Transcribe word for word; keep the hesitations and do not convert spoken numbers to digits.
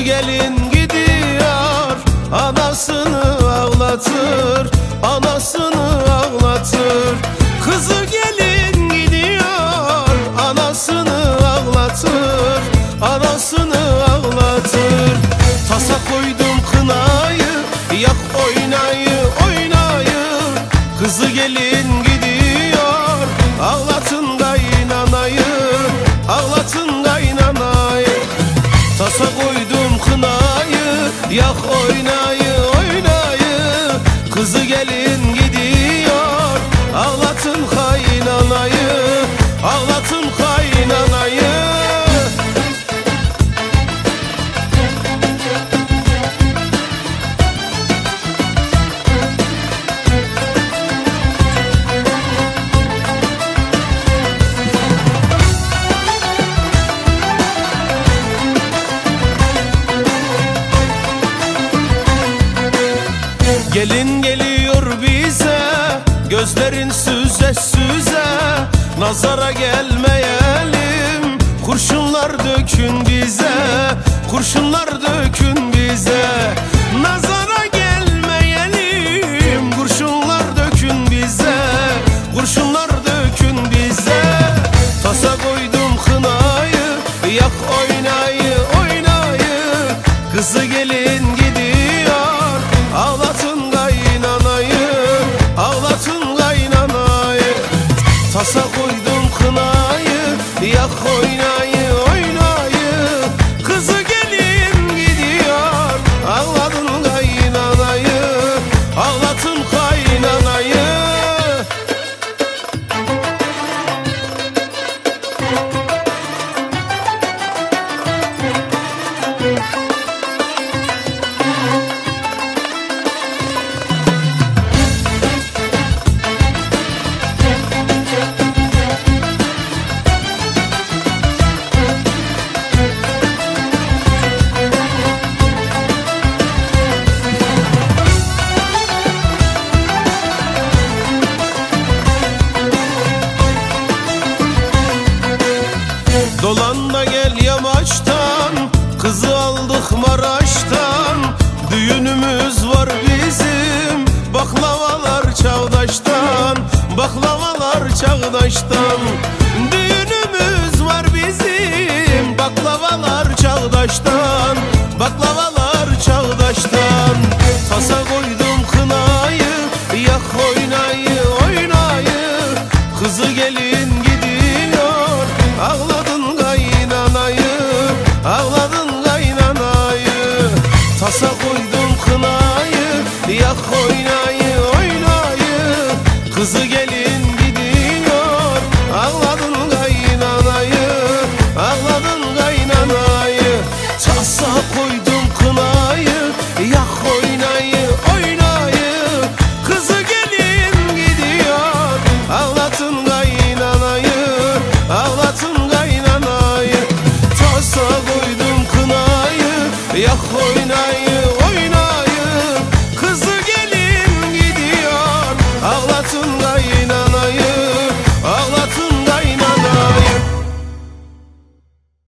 gelin gidiyor, anasını ağlatır, anasını ağlatır. Kızı gelin gidiyor, anasını ağlatır, anasını ağlatır. Tasa koydum kınayı, yak oynayı oynayı. Kızı gelin gidiyor, ağlatın kaynanayı, ağlatın kaynanayı. Tasa koydum kınayı, yak oynayı oynayı. Kızı gelin gidiyor, ağlatın kaynanayı, ağlatın kaynanayı. Gelin geliyor bize, gözlerin süze süze. Nazara gelmeyelim, kurşunlar dökün bize, kurşunlar dökün bize. Nazara gelmeyelim, kurşunlar dökün bize, kurşunlar dökün bize. Tasa koydum kınayı, yak oynayı oynayı. Kızı gelin gidiyor, ağlatın kaynanayı, ağlatın kaynanayı. Tasa koydum kınayı, yak oynayı oynayı. Kızı gelin gidiyor, ağlatın kaynanayı, ağlatın kaynanayı. Dolan da gel yamaçtan, kızı aldık Maraş'tan. Düğünümüz var bizim, baklavalar Çağdaş'tan, baklavalar Çağdaş'tan.